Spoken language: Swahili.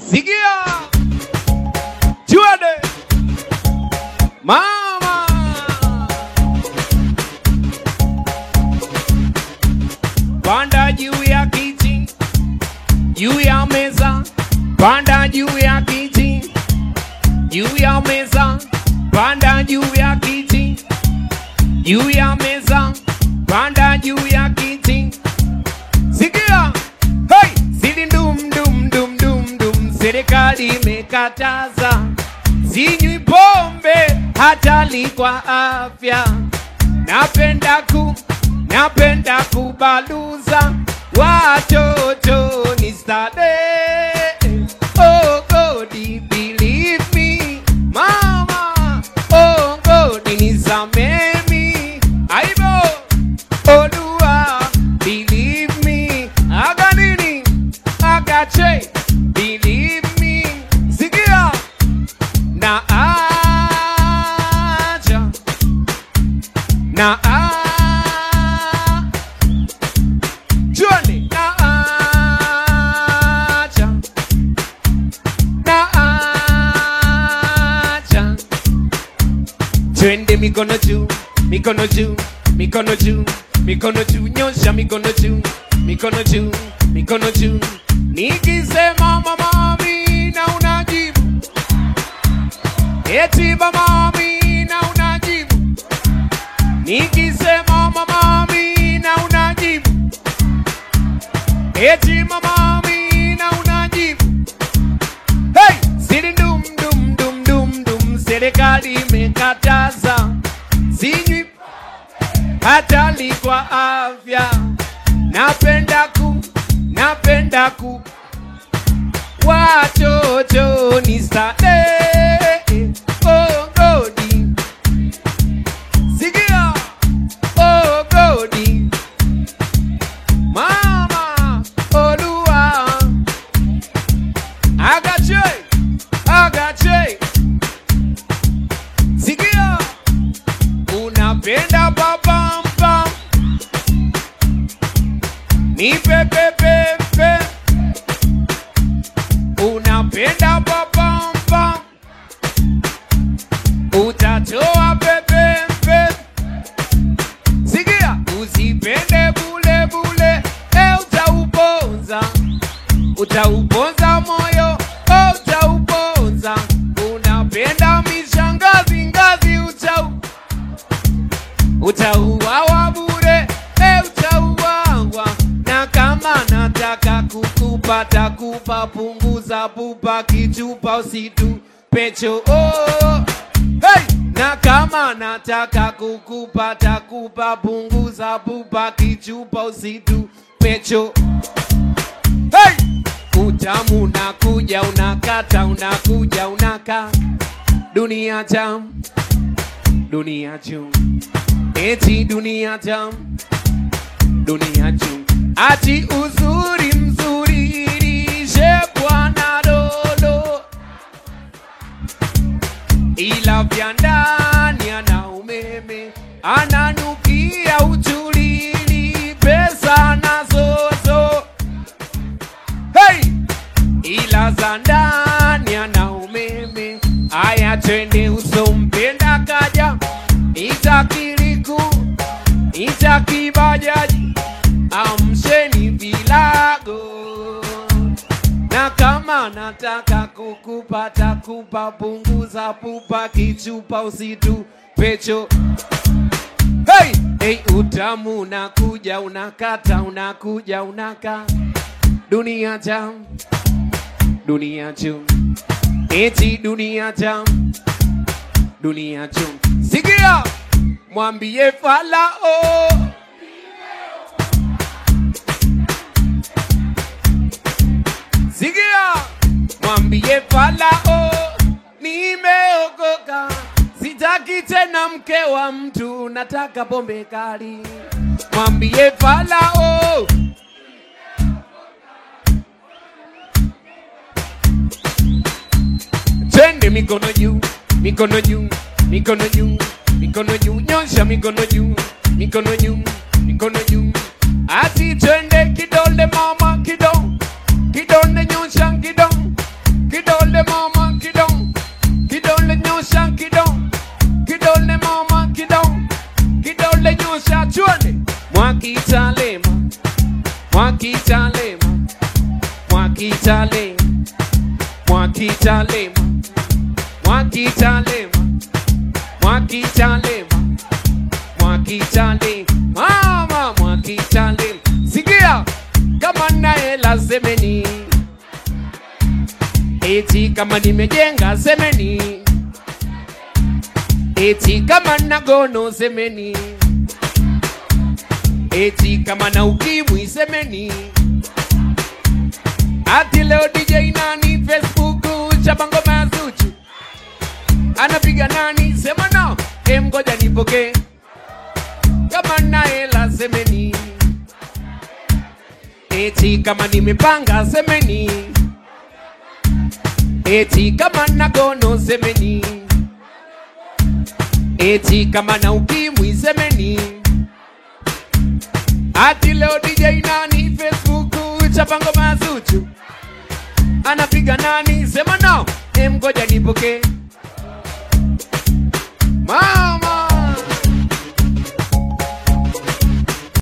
Sikia. Juade. Mama. Panda juu ya kiti, juu ya meza. Panda juu ya kiti, juu ya meza. Panda juu ya kiti, juu ya meza. Panda juu ya kiti. Sikia. Hey, sili dum dum dum dum dum. Serikali imekataza sinywi pombe hatari kwa afya. Napenda kubaluza watoto ni starehe. Oh God, believe me, mama. Oh God, nisamehe me. Aibo, Olua, believe me. Aga nini? Aga che, believe me. Sikia. Na aja. Na aja. Juani. Na aja. Na aja. Twende mikono juu, mikono juu, mikono juu, mikono juu, nyosha mikono juu, mikono juu, mikono juu. Nikisema mama Amina unajibu, eti mama Amina unajibu. Nikisema mama Amina unajibu, eti mama Amina unajibu. Hey, sili dum dum dum dum dum. Serikali imekataza sinywi hatari kwa afya. Napenda ku watoto ni starehe. Oh God, sikia. Oh God, mama. Olua, agache. Sikia. Unapenda babamba, ni pepe. Unapenda babamba, utatoa pepe. Sikia. Usipende bule. Utauponza moyo. Utauponza. Unapenda mishangazi ngazi. Utauawa bure. Utauawa. Na kama nataka kukupa takupa, punguza pupa kichupa usitu pecho. Oh, hey. Na kama nataka kukupa takupa, punguza pupa kichupa usitu pecho. Hey. Utamu unakuja unakata, unakuja unaka. Dunia jam, dunia jum. Eti dunia jam, dunia jum. Ati uzuri mzuri ilishe bwana lolo, ila vya ndani ana umeme, ananukia uchulili, pesa na zozo. Hey! Ila za ndani ana umeme. Aya twende usompenda kaja, itakiliku, itakibajaji. Amsheni vilago. Na kama nataka kukupa takupa, punguza pupa kichupa usitu pecho. Hey, hey, utamu unakuja unakata, unakuja unaka. Dunia jam, dunia jum. Eti dunia jam, dunia jum. Sikia. Mwambie Farao, sikia. Mwambie Farao, nimeokoka, sitaki tena mke wa mtu, nataka pombe kali. Mwambie Farao, twende mikono juu, mikono juu, mikono juu, mikono juu, nyosha mikono juu, mikono juu, mikono juu. Ati twende kidole mama, kidole nyosha kidole, Mwakitalema, Mwakitalema, Mwakitalema, Mwakitalema, mama Mwakitalema. Sikia kama na hela semeni, eti kama nimejenga semeni, eti kama na gono semeni, eti kama na ukimwi semeni. Ati leo DJ nani Facebook chabango mazuchu anapiga nani sema no ngoja nipoke kama na hela semeni, eti kama nimepanga semeni, eti kama na gono semeni, eti kama na ukimwi semeni. Ati leo DJ nani Facebook chabango mazuchu anapiga nani sema no ngoja nipoke